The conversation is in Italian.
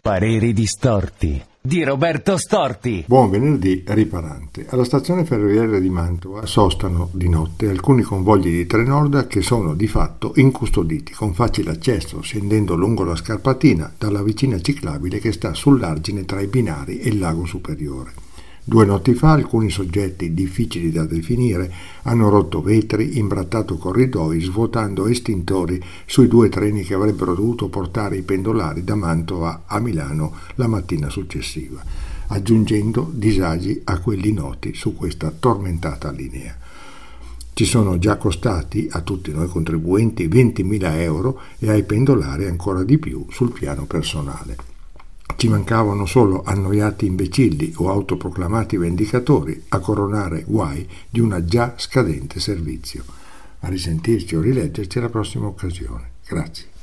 Pareri distorti di Roberto Storti. Buon venerdì riparante. Alla stazione ferroviaria di Mantova sostano di notte alcuni convogli di Trenord che sono di fatto incustoditi, con facile accesso scendendo lungo la scarpatina dalla vicina ciclabile che sta sull'argine tra i binari e il lago superiore. 2 notti fa alcuni soggetti difficili da definire hanno rotto vetri, imbrattato corridoi, svuotando estintori sui 2 treni che avrebbero dovuto portare i pendolari da Mantova a Milano la mattina successiva, aggiungendo disagi a quelli noti su questa tormentata linea. Ci sono già costati a tutti noi contribuenti 20.000 euro e ai pendolari ancora di più sul piano personale. Ci mancavano solo annoiati imbecilli o autoproclamati vendicatori a coronare guai di una già scadente servizio. A risentirci o rileggerci alla prossima occasione. Grazie.